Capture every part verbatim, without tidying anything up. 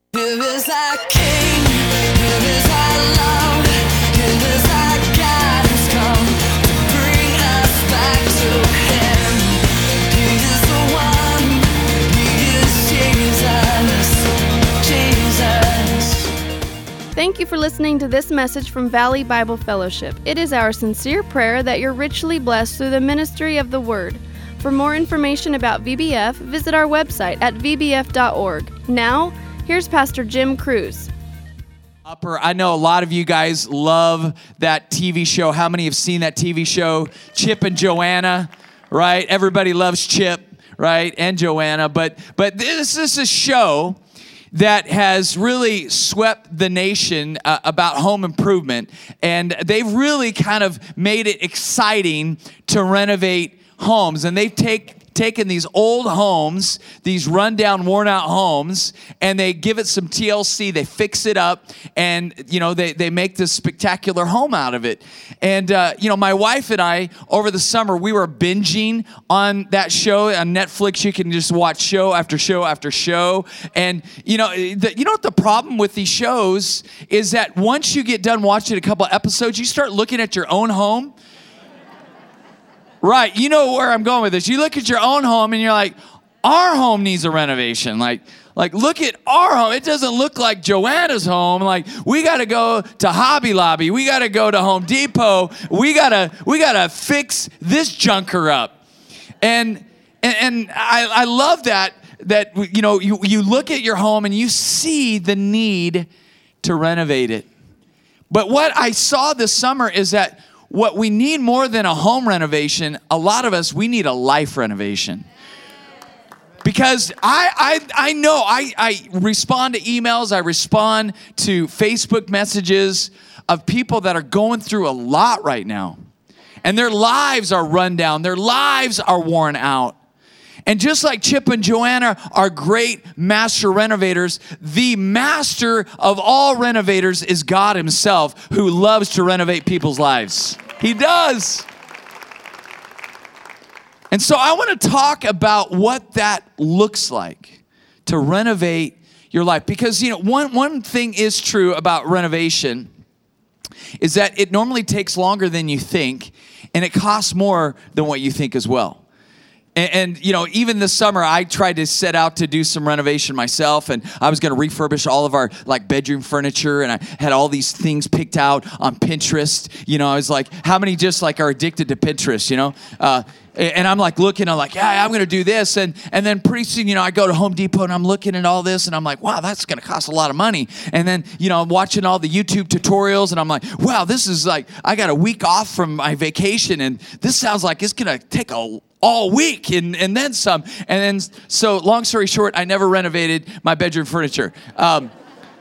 Here is our King, here is our love, here is our God who's come to bring us back to Him. He is the one, He is Jesus, Jesus. Thank you for listening to this message from Valley Bible Fellowship. It is our sincere prayer that you're richly blessed through the ministry of the Word. For more information about V B F, visit our website at v b f dot org. Now, here's Pastor Jim Cruz. Upper, I know a lot of you guys love that T V show. How many have seen that T V show, Chip and Joanna, right? Everybody loves Chip, right? And Joanna. But but this is a show that has really swept the nation uh, about home improvement. And they've really kind of made it exciting to renovate homes. And they've take, taken these old homes, these rundown, worn out homes, and they give it some T L C. They fix it up, and you know they they make this spectacular home out of it. And uh, you know, my wife and I over the summer we were binging on that show on Netflix. You can just watch show after show after show. And you know, the, you know what the problem with these shows is that once you get done watching a couple episodes, you start looking at your own home. Right, you know where I'm going with this. You look at your own home and you're like, our home needs a renovation. Like, like look at our home. It doesn't look like Joanna's home. Like, we got to go to Hobby Lobby. We got to go to Home Depot. We got to we got to fix this junker up. And and, and I, I love that that you know you you look at your home and you see the need to renovate it. But what I saw this summer is that what we need more than a home renovation, a lot of us, we need a life renovation. Because I I, I know, I, I respond to emails, I respond to Facebook messages of people that are going through a lot right now. And their lives are run down, their lives are worn out. And just like Chip and Joanna are great master renovators, the master of all renovators is God Himself, who loves to renovate people's lives. He does. And so I want to talk about what that looks like to renovate your life. Because, you know, one, one thing is true about renovation is that it normally takes longer than you think, and it costs more than what you think as well. And, and, you know, even this summer, I tried to set out to do some renovation myself, and I was going to refurbish all of our, like, bedroom furniture, and I had all these things picked out on Pinterest. You know, I was like, how many just, like, are addicted to Pinterest, you know? Uh, and I'm, like, looking, I'm like, yeah, I'm going to do this. And, and then pretty soon, you know, I go to Home Depot, and I'm looking at all this, and I'm like, wow, that's going to cost a lot of money. And then, you know, I'm watching all the YouTube tutorials, and I'm like, wow, this is, like, I got a week off from my vacation, and this sounds like it's going to take a all week and, and then some. And then, so long story short, I never renovated my bedroom furniture. Um,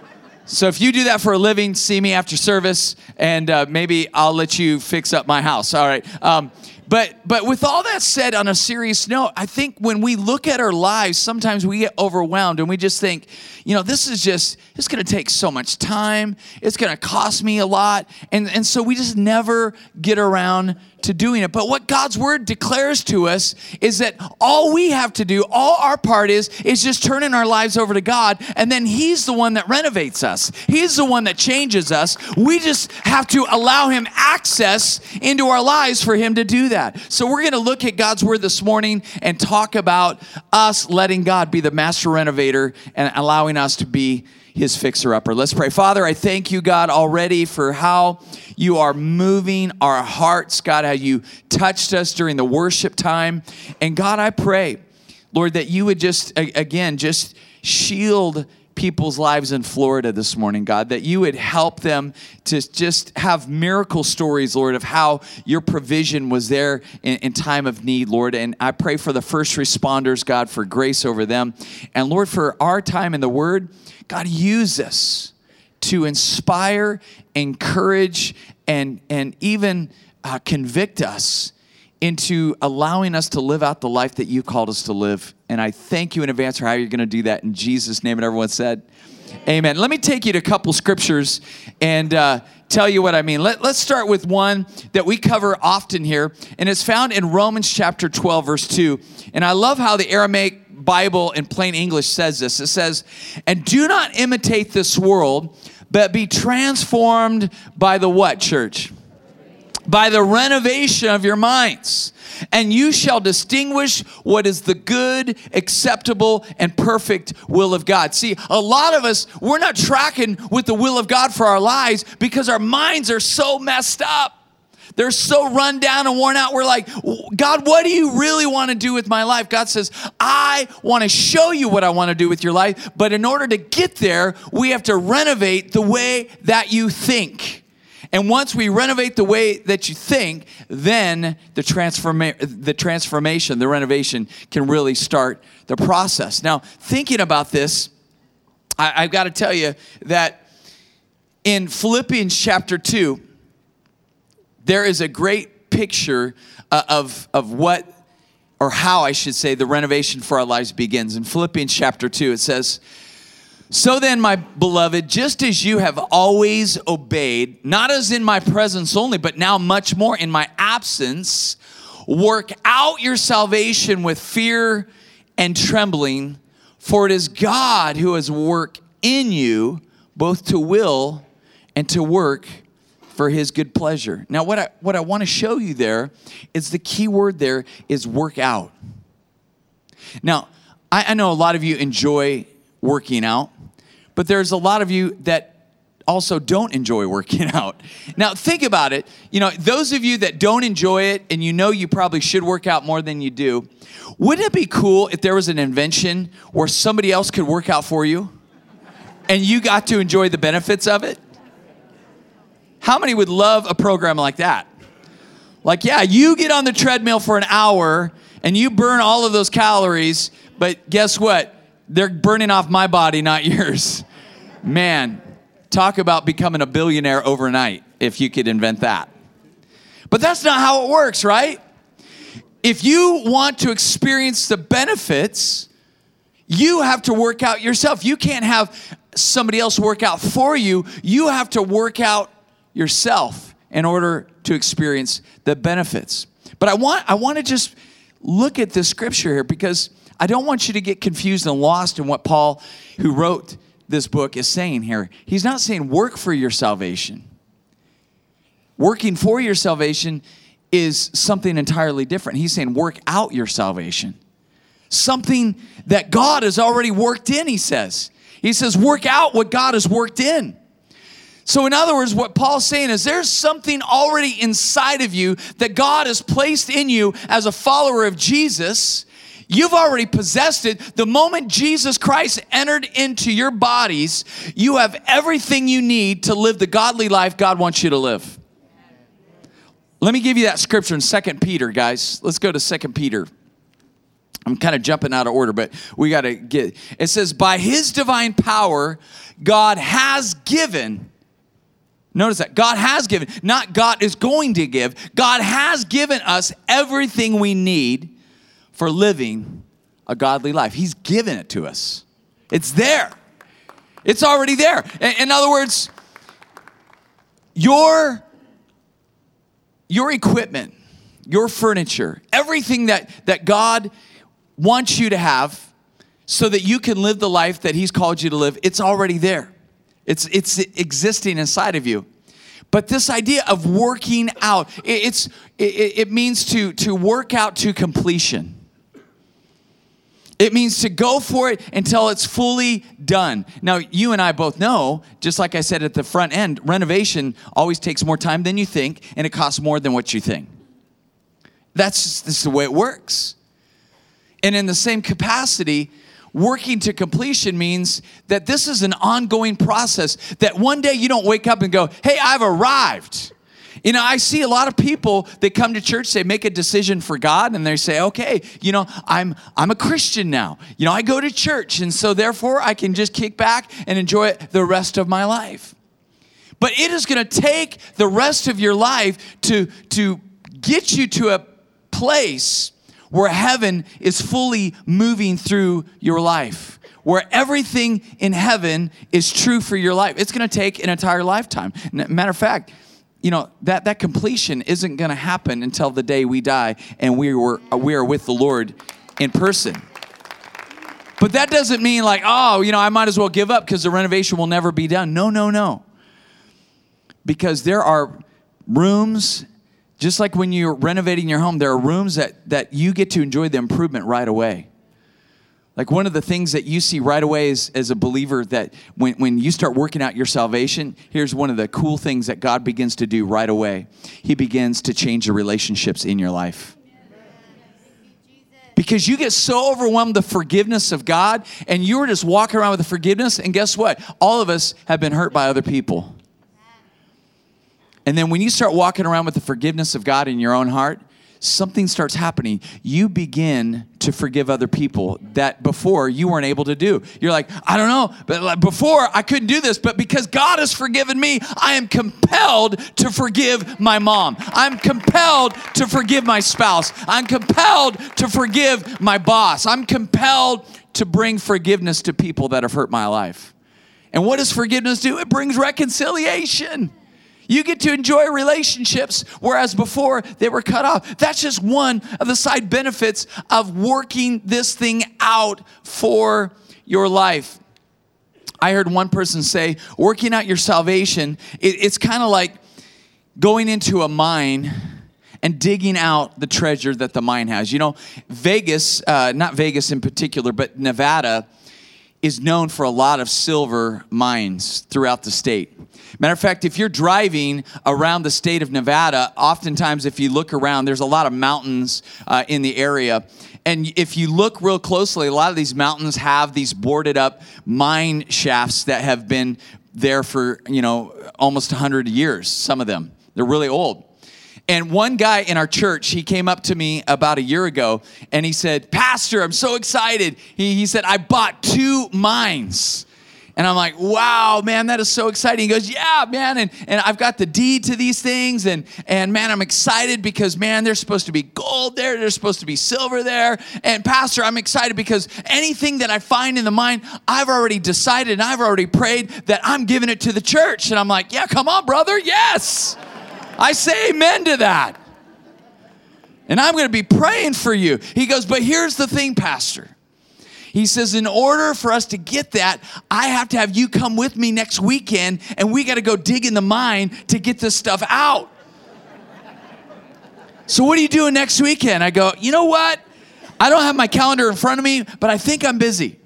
so if you do that for a living, see me after service, and uh, maybe I'll let you fix up my house. All right. Um, but but with all that said, on a serious note, I think when we look at our lives, sometimes we get overwhelmed and we just think, you know, this is just, it's going to take so much time. It's going to cost me a lot. And, and so we just never get around to doing it. But what God's word declares to us is that all we have to do, all our part is, is just turning our lives over to God, and then He's the one that renovates us. He's the one that changes us. We just have to allow Him access into our lives for Him to do that. So we're going to look at God's word this morning and talk about us letting God be the master renovator and allowing us to be His fixer-upper. Let's pray. Father, I thank you, God, already for how you are moving our hearts, God, how you touched us during the worship time. And God, I pray, Lord, that you would just, again, just shield people's lives in Florida this morning, God, that you would help them to just have miracle stories, Lord, of how your provision was there in, in time of need, Lord. And I pray for the first responders, God, for grace over them. And Lord, for our time in the Word, God, use us to inspire, encourage, and, and even uh, convict us into allowing us to live out the life that you called us to live. And I thank you in advance for how you're going to do that in Jesus' name. And everyone said, amen. Let me take you to a couple scriptures and uh, tell you what I mean. Let, let's start with one that we cover often here, and it's found in Romans chapter twelve, verse two. And I love how the Aramaic Bible in plain English says this. It says, and do not imitate this world, but be transformed by the what, church? By the renovation of your minds. And you shall distinguish what is the good, acceptable, and perfect will of God. See, a lot of us, we're not tracking with the will of God for our lives because our minds are so messed up. They're so run down and worn out. We're like, God, what do you really want to do with my life? God says, I want to show you what I want to do with your life. But in order to get there, we have to renovate the way that you think. And once we renovate the way that you think, then the transforma- the transformation, the renovation can really start the process. Now, thinking about this, I, I've got to tell you that in Philippians chapter two, there is a great picture uh, of, of what, or how I should say, the renovation for our lives begins. In Philippians chapter two, it says, so then, my beloved, just as you have always obeyed, not as in my presence only, but now much more in my absence, work out your salvation with fear and trembling, for it is God who has worked in you both to will and to work for his good pleasure. Now, what I what I want to show you there is the key word there is work out. Now, I, I know a lot of you enjoy working out, but there's a lot of you that also don't enjoy working out. Now, think about it. You know, those of you that don't enjoy it and you know you probably should work out more than you do, wouldn't it be cool if there was an invention where somebody else could work out for you and you got to enjoy the benefits of it? How many would love a program like that? Like, yeah, you get on the treadmill for an hour and you burn all of those calories, but guess what? They're burning off my body, not yours. Man, talk about becoming a billionaire overnight if you could invent that. But that's not how it works, right? If you want to experience the benefits, you have to work out yourself. You can't have somebody else work out for you. You have to work out yourself in order to experience the benefits. But I want I want to just look at this scripture here because I don't want you to get confused and lost in what Paul, who wrote this book, is saying here. He's not saying work for your salvation. Working for your salvation is something entirely different. He's saying work out your salvation. Something that God has already worked in, he says. He says work out what God has worked in. So in other words, what Paul's saying is there's something already inside of you that God has placed in you as a follower of Jesus. You've already possessed it. The moment Jesus Christ entered into your bodies, you have everything you need to live the godly life God wants you to live. Let me give you that scripture in Second Peter, guys. Let's go to Second Peter. I'm kind of jumping out of order, but we got to get, it says, by his divine power, God has given, notice that, God has given, not God is going to give. God has given us everything we need for living a godly life. He's given it to us. It's there. It's already there. In other words, your, your equipment, your furniture, everything that, that God wants you to have so that you can live the life that he's called you to live, it's already there. It's, it's existing inside of you. But this idea of working out, it, it's, it, it means to, to work out to completion. It means to go for it until it's fully done. Now, you and I both know, just like I said at the front end, renovation always takes more time than you think, and it costs more than what you think. That's just, this is the way it works. And in the same capacity, working to completion means that this is an ongoing process, that one day you don't wake up and go, hey, I've arrived. You know, I see a lot of people that come to church, they make a decision for God, and they say, okay, you know, I'm I'm a Christian now. You know, I go to church, and so therefore I can just kick back and enjoy it the rest of my life. But it is going to take the rest of your life to, to get you to a place where heaven is fully moving through your life, where everything in heaven is true for your life. It's going to take an entire lifetime. Matter of fact, you know, that, that completion isn't going to happen until the day we die and we were we are with the Lord in person. But that doesn't mean like, oh, you know, I might as well give up because the renovation will never be done. No, no, no. Because there are rooms, just like when you're renovating your home, there are rooms that, that you get to enjoy the improvement right away. Like one of the things that you see right away is, as a believer, that when, when you start working out your salvation, here's one of the cool things that God begins to do right away. He begins to change the relationships in your life. Because you get so overwhelmed with the forgiveness of God, and you were just walking around with the forgiveness, and guess what? All of us have been hurt by other people. And then when you start walking around with the forgiveness of God in your own heart, something starts happening. You begin to forgive other people that before you weren't able to do. You're like, I don't know, but like before I couldn't do this, but because God has forgiven me, I am compelled to forgive my mom. I'm compelled to forgive my spouse. I'm compelled to forgive my boss. I'm compelled to bring forgiveness to people that have hurt my life. And what does forgiveness do? It brings reconciliation. You get to enjoy relationships, whereas before they were cut off. That's just one of the side benefits of working this thing out for your life. I heard one person say, working out your salvation, it, it's kind of like going into a mine and digging out the treasure that the mine has. You know, Vegas, uh, not Vegas in particular, but Nevada is known for a lot of silver mines throughout the state. Matter of fact, if you're driving around the state of Nevada, oftentimes if you look around, there's a lot of mountains uh, in the area. And if you look real closely, a lot of these mountains have these boarded up mine shafts that have been there for, you know, almost one hundred years, some of them. They're really old. And one guy in our church, he came up to me about a year ago, and he said, Pastor, I'm so excited. He, he said, I bought two mines. And I'm like, wow, man, that is so exciting. He goes, yeah, man, and, and I've got the deed to these things, and, and man, I'm excited because, man, there's supposed to be gold there, there's supposed to be silver there, and Pastor, I'm excited because anything that I find in the mine, I've already decided and I've already prayed that I'm giving it to the church. And I'm like, yeah, come on, brother, yes. I say amen to that. And I'm going to be praying for you. He goes, but here's the thing, Pastor. He says, in order for us to get that, I have to have you come with me next weekend, and we got to go dig in the mine to get this stuff out. So what are you doing next weekend? I go, you know what? I don't have my calendar in front of me, but I think I'm busy.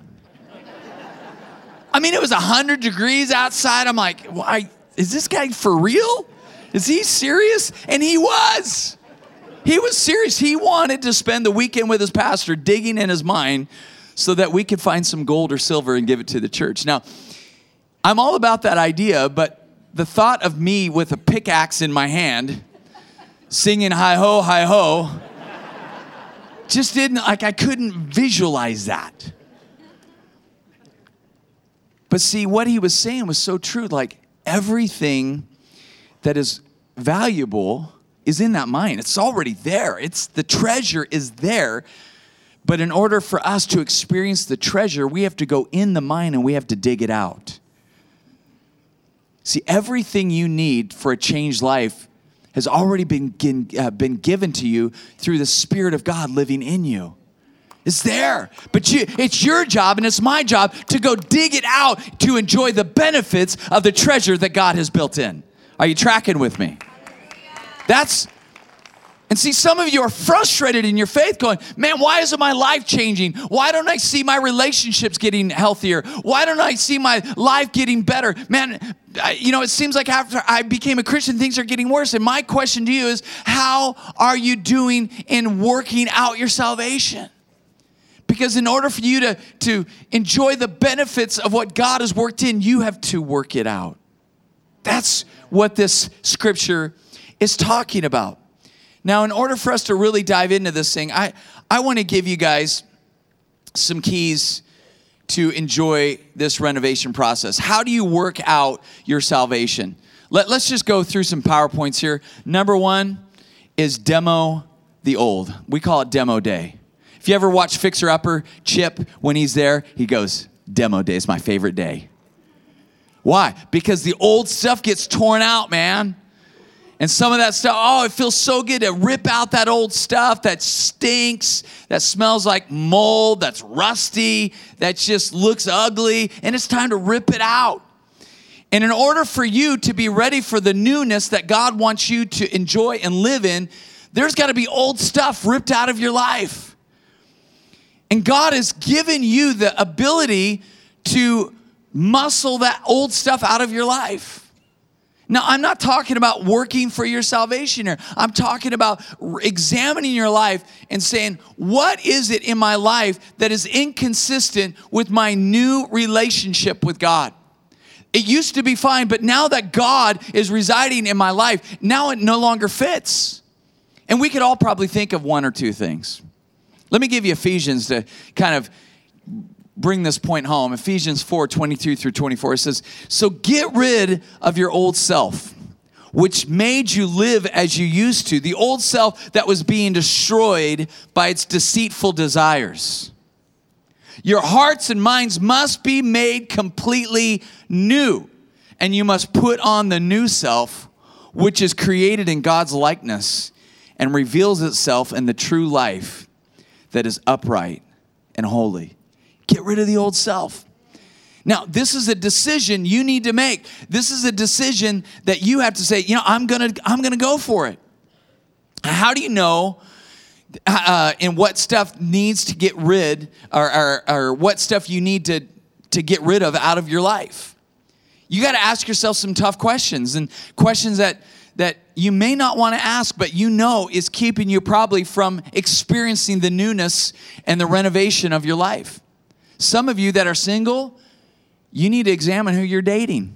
I mean, it was one hundred degrees outside. I'm like, why? Is this guy for real? Is he serious? And he was. He was serious. He wanted to spend the weekend with his pastor digging in his mine so that we could find some gold or silver and give it to the church. Now, I'm all about that idea, but the thought of me with a pickaxe in my hand, singing hi-ho, hi-ho, just didn't, like I couldn't visualize that. But see, what he was saying was so true. Like everything that is valuable is in that mine. It's already there. It's the treasure is there. But in order for us to experience the treasure, we have to go in the mine and we have to dig it out. See, everything you need for a changed life has already been, uh, been given to you through the Spirit of God living in you. It's there. But you, it's your job and it's my job to go dig it out to enjoy the benefits of the treasure that God has built in. Are you tracking with me? That's, and see, some of you are frustrated in your faith going, man, why isn't my life changing? Why don't I see my relationships getting healthier? Why don't I see my life getting better? Man, I, you know, it seems like after I became a Christian, things are getting worse. And my question to you is, how are you doing in working out your salvation? Because in order for you to, to enjoy the benefits of what God has worked in, you have to work it out. That's what this scripture is talking about. Now, in order for us to really dive into this thing, I, I want to give you guys some keys to enjoy this renovation process. How do you work out your salvation? Let, let's just go through some PowerPoints here. Number one is demo the old. We call it demo day. If you ever watch Fixer Upper, Chip, when he's there, he goes, demo day is my favorite day. Why? Because the old stuff gets torn out, man. And some of that stuff, oh, it feels so good to rip out that old stuff that stinks, that smells like mold, that's rusty, that just looks ugly, and it's time to rip it out. And in order for you to be ready for the newness that God wants you to enjoy and live in, there's got to be old stuff ripped out of your life. And God has given you the ability to muscle that old stuff out of your life. Now, I'm not talking about working for your salvation here. I'm talking about examining your life and saying, what is it in my life that is inconsistent with my new relationship with God? It used to be fine, but now that God is residing in my life, now it no longer fits. And we could all probably think of one or two things. Let me give you Ephesians to kind of bring this point home. Ephesians four, twenty-two through twenty-four, it says, so get rid of your old self, which made you live as you used to, the old self that was being destroyed by its deceitful desires. Your hearts and minds must be made completely new, and you must put on the new self, which is created in God's likeness and reveals itself in the true life that is upright and holy. Get rid of the old self. Now, this is a decision you need to make. This is a decision that you have to say, you know, I'm gonna, I'm gonna go for it. How do you know uh, in what stuff needs to get rid, or, or, or what stuff you need to, to get rid of out of your life? You got to ask yourself some tough questions, and questions that that you may not want to ask, but you know is keeping you probably from experiencing the newness and the renovation of your life. Some of you that are single, you need to examine who you're dating,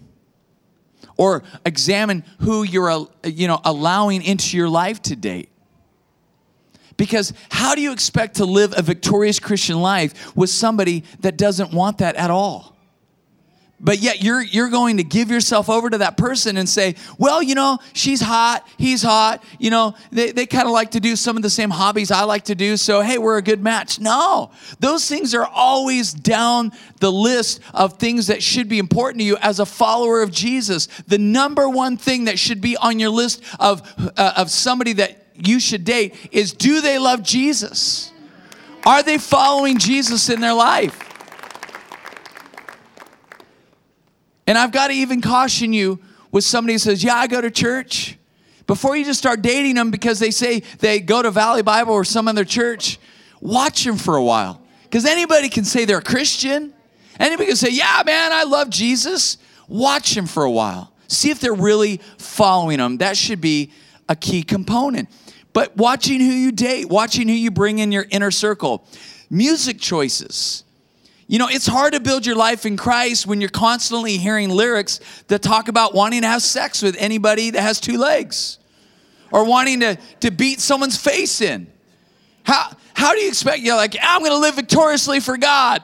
or examine who you're, you know, allowing into your life to date. Because how do you expect to live a victorious Christian life with somebody that doesn't want that at all? But yet you're you're going to give yourself over to that person and say, well, you know, she's hot, he's hot, you know, they, they kind of like to do some of the same hobbies I like to do, so hey, we're a good match. No, those things are always down the list of things that should be important to you as a follower of Jesus. The number one thing that should be on your list of, uh, of somebody that you should date is, do they love Jesus? Are they following Jesus in their life? And I've got to even caution you with somebody who says, yeah, I go to church. Before you just start dating them because they say they go to Valley Bible or some other church, watch them for a while. Because anybody can say they're a Christian. Anybody can say, yeah, man, I love Jesus. Watch them for a while. See if they're really following them. That should be a key component. But watching who you date, watching who you bring in your inner circle. Music choices. You know, it's hard to build your life in Christ when you're constantly hearing lyrics that talk about wanting to have sex with anybody that has two legs, or wanting to, to beat someone's face in. How, how do you expect, you're like, I'm going to live victoriously for God.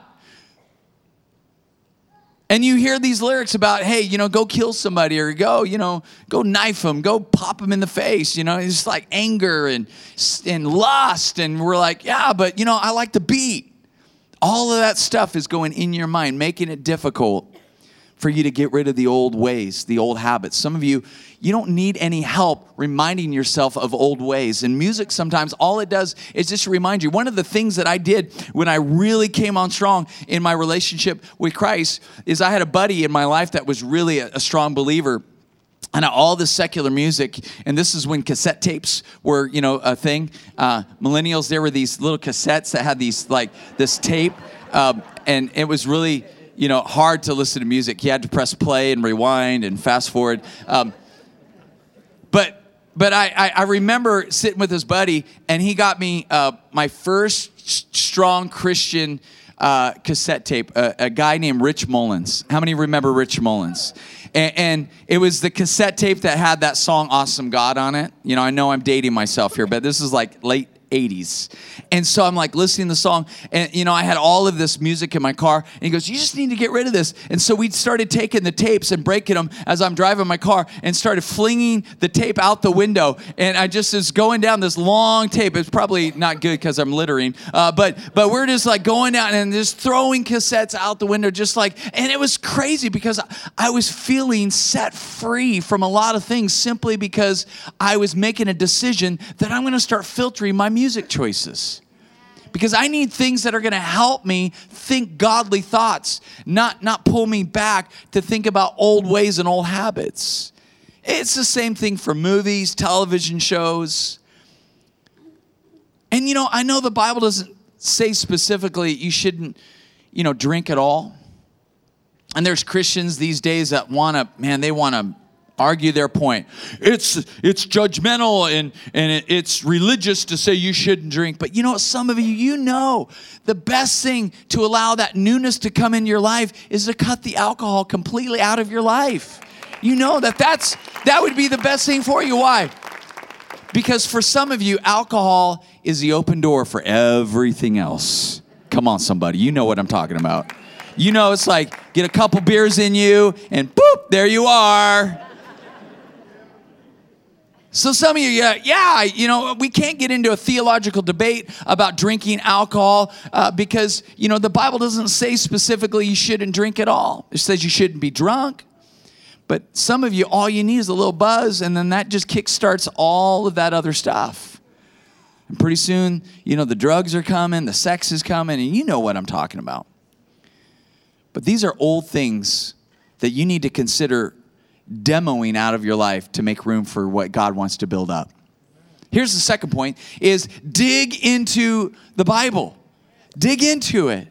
And you hear these lyrics about, hey, you know, go kill somebody, or go, you know, go knife them, go pop them in the face. You know, it's like anger and, and lust. And we're like, yeah, but, you know, I like to beat. All of that stuff is going in your mind, making it difficult for you to get rid of the old ways, the old habits. Some of you, you don't need any help reminding yourself of old ways. And music sometimes, all it does is just remind you. One of the things that I did when I really came on strong in my relationship with Christ is I had a buddy in my life that was really a, a strong believer. And all this secular music, and this is when cassette tapes were, you know, a thing. Uh, millennials, there were these little cassettes that had these, like, this tape, um, and it was really, you know, hard to listen to music. You had to press play and rewind and fast forward. Um, but but I, I, I remember sitting with this buddy, and he got me uh, my first strong Christian uh, cassette tape, a, a guy named Rich Mullins. How many remember Rich Mullins? And, and it was the cassette tape that had that song Awesome God on it. You know, I know I'm dating myself here, but this is like late eighties. And so I'm like listening to the song, and you know, I had all of this music in my car, and he goes, you just need to get rid of this. And so we started taking the tapes and breaking them as I'm driving my car, and started flinging the tape out the window. And I just was going down this long tape. It's probably not good because I'm littering, uh, but but we're just like going down and just throwing cassettes out the window, just like, and it was crazy because I was feeling set free from a lot of things simply because I was making a decision that I'm going to start filtering my music choices. Because I need things that are going to help me think godly thoughts, not, not pull me back to think about old ways and old habits. It's the same thing for movies, television shows. And you know, I know the Bible doesn't say specifically you shouldn't, you know, drink at all. And there's Christians these days that want to, man, they want to argue their point. It's it's judgmental and, and it, it's religious to say you shouldn't drink. But you know what, some of you, you know, the best thing to allow that newness to come in your life is to cut the alcohol completely out of your life. You know that that's, that would be the best thing for you. Why? Because for some of you, alcohol is the open door for everything else. Come on, somebody. You know what I'm talking about. You know, it's like, get a couple beers in you, and boop, there you are. So some of you, yeah, yeah, you know, we can't get into a theological debate about drinking alcohol uh, because, you know, the Bible doesn't say specifically you shouldn't drink at all. It says you shouldn't be drunk. But some of you, all you need is a little buzz, and then that just kickstarts all of that other stuff. And pretty soon, you know, the drugs are coming, the sex is coming, and you know what I'm talking about. But these are old things that you need to consider demoing out of your life to make room for what God wants to build up. Here's the second point, is dig into the Bible. Dig into it.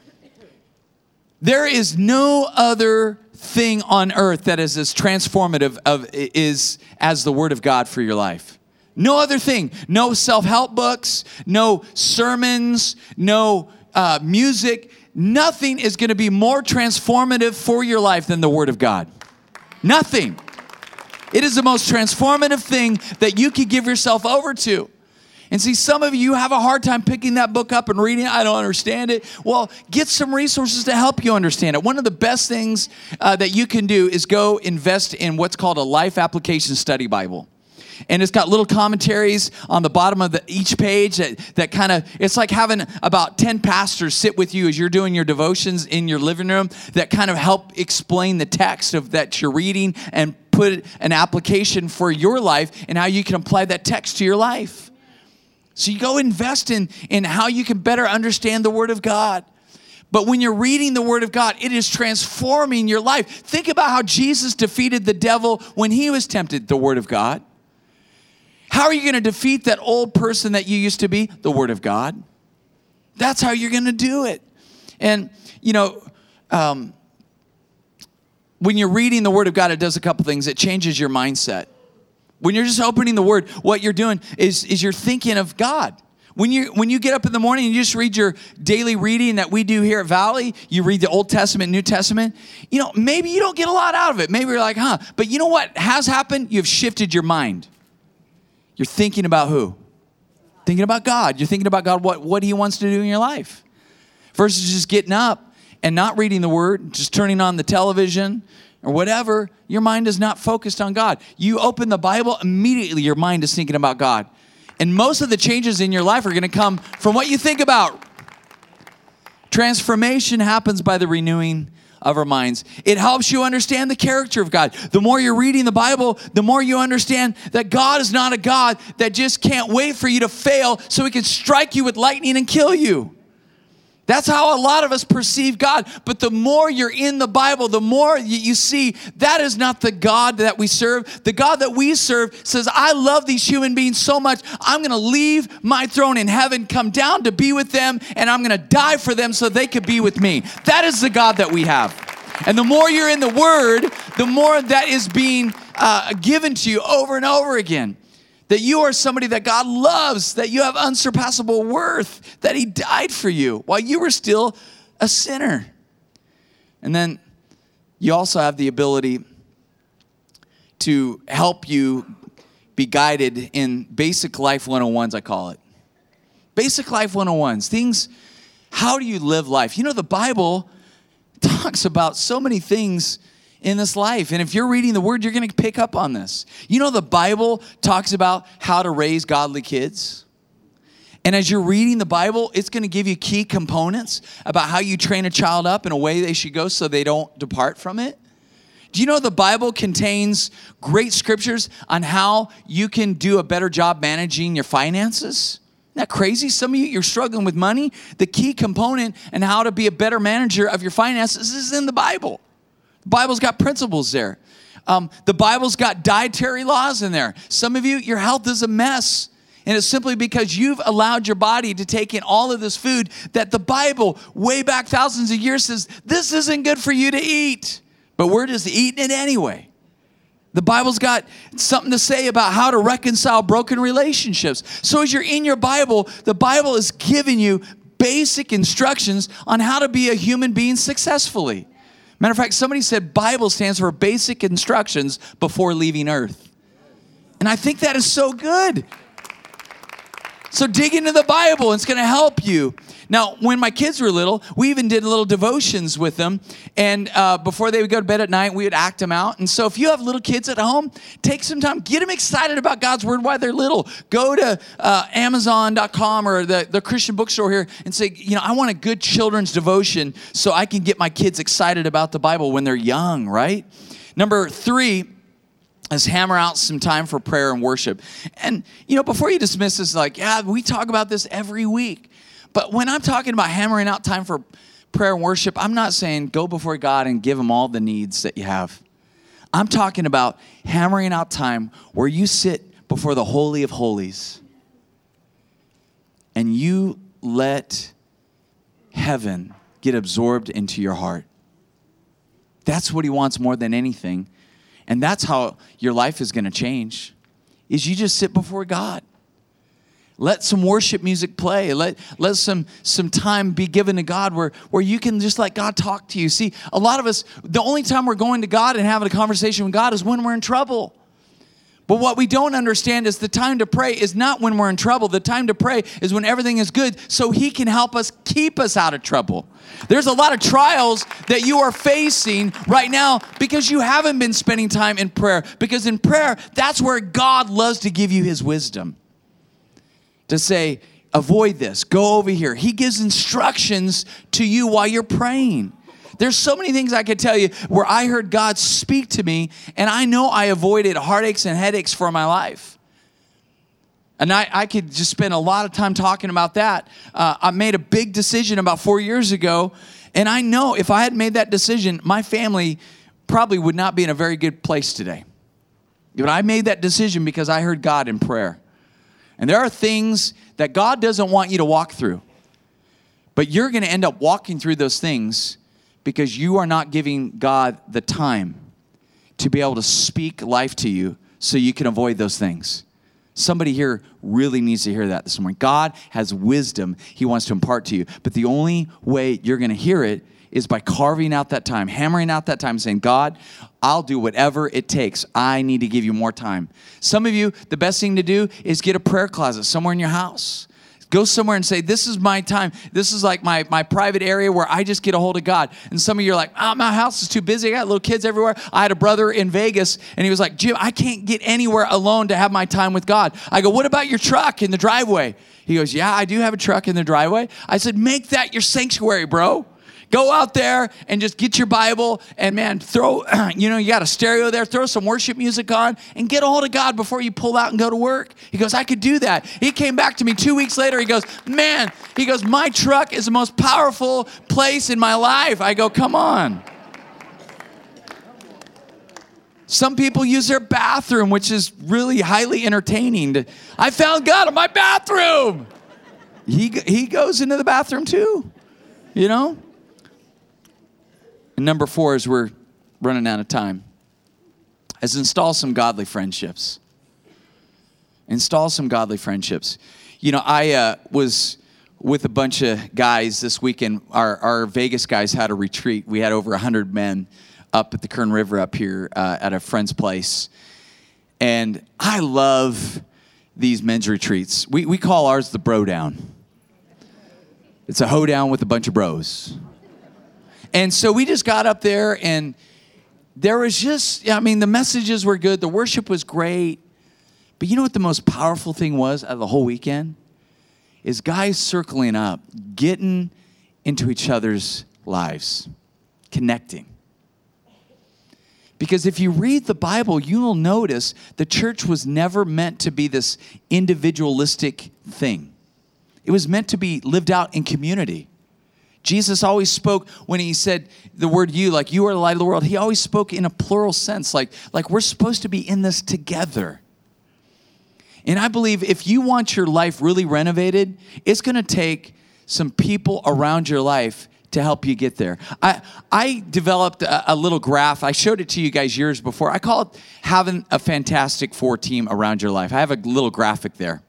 There is no other thing on earth that is as transformative of is as the Word of God for your life. No other thing. No self-help books, no sermons, no uh, music. Nothing is going to be more transformative for your life than the Word of God. Nothing. It is the most transformative thing that you could give yourself over to. And see, some of you have a hard time picking that book up and reading it. I don't understand it. Well, get some resources to help you understand it. One of the best things uh, that you can do is go invest in what's called a Life Application Study Bible. And it's got little commentaries on the bottom of the, each page that, that kind of, it's like having about ten pastors sit with you as you're doing your devotions in your living room that kind of help explain the text of that you're reading and put an application for your life and how you can apply that text to your life. So you go invest in, in how you can better understand the Word of God. But when you're reading the Word of God, it is transforming your life. Think about how Jesus defeated the devil when he was tempted, the Word of God. How are you going to defeat that old person that you used to be? The Word of God. That's how you're going to do it. And, you know, um, when you're reading the Word of God, it does a couple things. It changes your mindset. When you're just opening the Word, what you're doing is, is you're thinking of God. When you when you get up in the morning and you just read your daily reading that we do here at Valley, you read the Old Testament, New Testament, you know, maybe you don't get a lot out of it. Maybe you're like, huh. But you know what has happened? You've shifted your mind. You're thinking about who? Thinking about God. You're thinking about God, what, what he wants to do in your life. Versus just getting up and not reading the Word, just turning on the television or whatever. Your mind is not focused on God. You open the Bible, immediately your mind is thinking about God. And most of the changes in your life are going to come from what you think about. Transformation happens by the renewing of our minds. It helps you understand the character of God. The more you're reading the Bible, the more you understand that God is not a God that just can't wait for you to fail so he can strike you with lightning and kill you. That's how a lot of us perceive God. But the more you're in the Bible, the more you see that is not the God that we serve. The God that we serve says, I love these human beings so much, I'm going to leave my throne in heaven, come down to be with them, and I'm going to die for them so they could be with me. That is the God that we have. And the more you're in the Word, the more that is being uh, given to you over and over again. That you are somebody that God loves, that you have unsurpassable worth, that he died for you while you were still a sinner. And then you also have the ability to help you be guided in basic life one oh ones, I call it. Basic Life one oh ones, things, how do you live life? You know, the Bible talks about so many things in this life. And if you're reading the Word, you're going to pick up on this. You know, the Bible talks about how to raise godly kids. And as you're reading the Bible, it's going to give you key components about how you train a child up in a way they should go so they don't depart from it. Do you know the Bible contains great scriptures on how you can do a better job managing your finances? Isn't that crazy? Some of you, you're struggling with money. The key component and how to be a better manager of your finances is in the Bible. The Bible's got principles there. Um, the Bible's got dietary laws in there. Some of you, your health is a mess. And it's simply because you've allowed your body to take in all of this food that the Bible, way back thousands of years, says, this isn't good for you to eat. But we're just eating it anyway. The Bible's got something to say about how to reconcile broken relationships. So as you're in your Bible, the Bible is giving you basic instructions on how to be a human being successfully. Matter of fact, somebody said Bible stands for basic instructions before leaving earth. And I think that is so good. So dig into the Bible. It's going to help you. Now, when my kids were little, we even did little devotions with them. And uh, before they would go to bed at night, we would act them out. And so if you have little kids at home, take some time. Get them excited about God's Word while they're little. Go to uh, Amazon dot com or the, the Christian bookstore here and say, you know, I want a good children's devotion so I can get my kids excited about the Bible when they're young, right? Number three, is hammer out some time for prayer and worship. And, you know, before you dismiss this, like, yeah, we talk about this every week. But when I'm talking about hammering out time for prayer and worship, I'm not saying go before God and give him all the needs that you have. I'm talking about hammering out time where you sit before the Holy of Holies and you let heaven get absorbed into your heart. That's what he wants more than anything. And that's how your life is going to change, is you just sit before God. Let some worship music play. Let, let some, some time be given to God where, where you can just let God talk to you. See, a lot of us, the only time we're going to God and having a conversation with God is when we're in trouble. But what we don't understand is the time to pray is not when we're in trouble. The time to pray is when everything is good so he can help us keep us out of trouble. There's a lot of trials that you are facing right now because you haven't been spending time in prayer. Because in prayer, that's where God loves to give you his wisdom. To say, avoid this, go over here. He gives instructions to you while you're praying. There's so many things I could tell you where I heard God speak to me, and I know I avoided heartaches and headaches for my life. And I, I could just spend a lot of time talking about that. Uh, I made a big decision about four years ago, and I know if I had made that decision, my family probably would not be in a very good place today. But I made that decision because I heard God in prayer. And there are things that God doesn't want you to walk through. But you're going to end up walking through those things because you are not giving God the time to be able to speak life to you so you can avoid those things. Somebody here really needs to hear that this morning. God has wisdom he wants to impart to you. But the only way you're going to hear it is by carving out that time, hammering out that time, saying, God, I'll do whatever it takes. I need to give you more time. Some of you, the best thing to do is get a prayer closet somewhere in your house. Go somewhere and say, this is my time. This is like my, my private area where I just get a hold of God. And some of you are like, oh, my house is too busy. I got little kids everywhere. I had a brother in Vegas, and he was like, Jim, I can't get anywhere alone to have my time with God. I go, what about your truck in the driveway? He goes, yeah, I do have a truck in the driveway. I said, make that your sanctuary, bro. Go out there and just get your Bible and, man, throw, you know, you got a stereo there, throw some worship music on and get a hold of God before you pull out and go to work. He goes, I could do that. He came back to me two weeks later. He goes, man, he goes, my truck is the most powerful place in my life. I go, come on. Some people use their bathroom, which is really highly entertaining. To, I found God in my bathroom. He, he goes into the bathroom too, you know. And number four, as we're running out of time, is install some godly friendships. Install some godly friendships. You know, I uh, was with a bunch of guys this weekend. Our, our Vegas guys had a retreat. We had over one hundred men up at the Kern River up here uh, at a friend's place. And I love these men's retreats. We, we call ours the bro down. It's a hoedown with a bunch of bros. And so we just got up there, and there was just, I mean, the messages were good. The worship was great. But you know what the most powerful thing was out of the whole weekend? Is guys circling up, getting into each other's lives, connecting. Because if you read the Bible, you will notice the church was never meant to be this individualistic thing. It was meant to be lived out in community. Jesus always spoke when he said the word you, like you are the light of the world. He always spoke in a plural sense, like, like we're supposed to be in this together. And I believe if you want your life really renovated, it's going to take some people around your life to help you get there. I I developed a, a little graph. I showed it to you guys years before. I call it having a fantastic four team around your life. I have a little graphic there.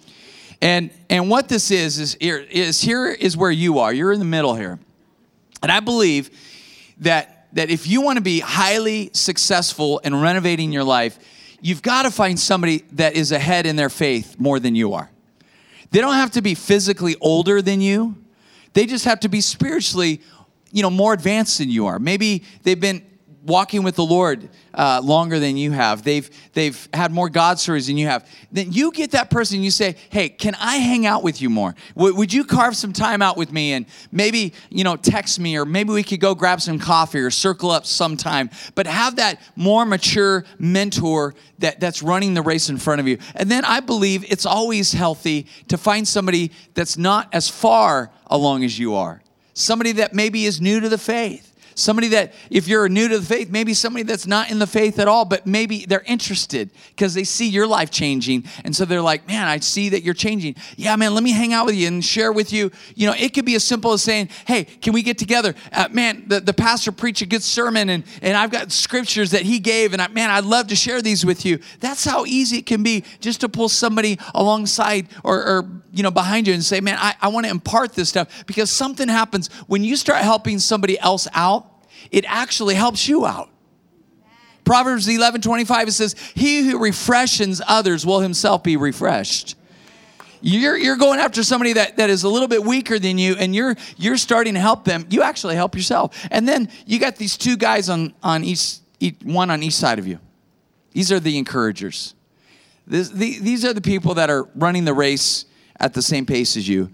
And and what this is, is here, is here is where you are. You're in the middle here. And I believe that, that if you want to be highly successful in renovating your life, you've got to find somebody that is ahead in their faith more than you are. They don't have to be physically older than you. They just have to be spiritually, you know, more advanced than you are. Maybe they've been walking with the Lord uh, longer than you have. They've they've had more God stories than you have. Then you get that person and you say, hey, can I hang out with you more? W- would you carve some time out with me and maybe, you know, text me, or maybe we could go grab some coffee or circle up sometime. But have that more mature mentor that, that's running the race in front of you. And then I believe it's always healthy to find somebody that's not as far along as you are. Somebody that maybe is new to the faith. Somebody that, if you're new to the faith, maybe somebody that's not in the faith at all, but maybe they're interested because they see your life changing. And so they're like, man, I see that you're changing. Yeah, man, let me hang out with you and share with you. You know, it could be as simple as saying, hey, can we get together? Uh, man, the, the pastor preached a good sermon, and, and I've got scriptures that he gave, and I, man, I'd love to share these with you. That's how easy it can be just to pull somebody alongside or, or you know, behind you and say, man, I, I want to impart this stuff, because something happens when you start helping somebody else out. It actually helps you out. Proverbs eleven twenty-five, it says, he who refreshes others will himself be refreshed. You're, you're going after somebody that, that is a little bit weaker than you, and you're you're starting to help them. You actually help yourself. And then you got these two guys on, on each, each one on each side of you. These are the encouragers. This, the, these are the people that are running the race at the same pace as you.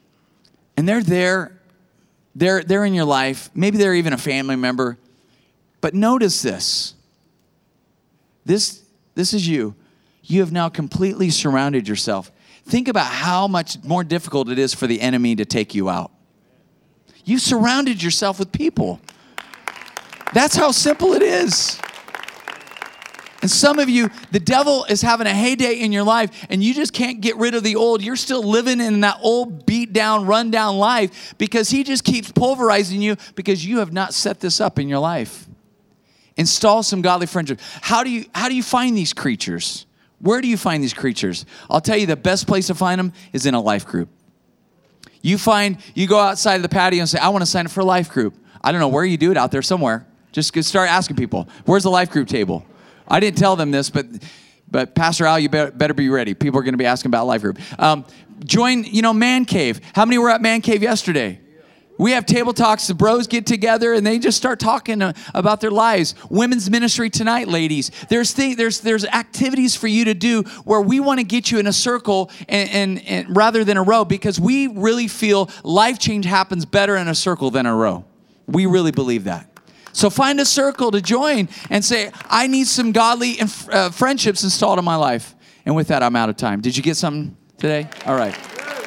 And they're there. They're, they're in your life. Maybe they're even a family member. But notice this. This, this is you. You have now completely surrounded yourself. Think about how much more difficult it is for the enemy to take you out. You surrounded yourself with people. That's how simple it is. And some of you, the devil is having a heyday in your life, and you just can't get rid of the old. You're still living in that old beat down, run down life, because he just keeps pulverizing you because you have not set this up in your life. Install some godly friendship. How do you, how do you find these creatures? Where do you find these creatures? I'll tell you, the best place to find them is in a life group. You find, you go outside of the patio and say, I want to sign up for a life group. I don't know where you do it, out there somewhere. Just start asking people, where's the life group table? I didn't tell them this, but but Pastor Al, you better, better be ready. People are going to be asking about life group. Um, join, you know, Man Cave. How many were at Man Cave yesterday? We have table talks. The bros get together and they just start talking uh, about their lives. Women's ministry tonight, ladies. There's th- there's there's activities for you to do where we want to get you in a circle and, and, and rather than a row, because we really feel life change happens better in a circle than a row. We really believe that. So find a circle to join and say, I need some godly inf- uh, friendships installed in my life. And with that, I'm out of time. Did you get something today? All right.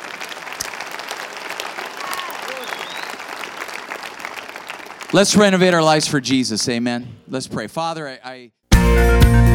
Let's renovate our lives for Jesus. Amen. Let's pray. Father, I... I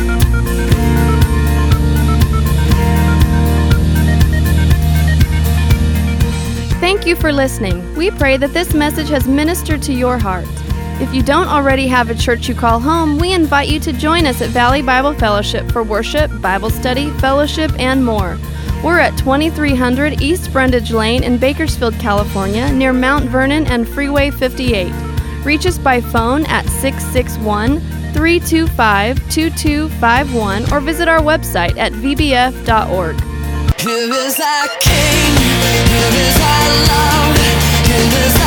Thank you for listening. We pray that this message has ministered to your heart. If you don't already have a church you call home, we invite you to join us at Valley Bible Fellowship for worship, Bible study, fellowship, and more. We're at twenty-three hundred East Brundage Lane in Bakersfield, California, near Mount Vernon and Freeway fifty-eight. Reach us by phone at six six one, three two five, two two five one or visit our website at v b f dot org. Here is our King, here is our love, here is our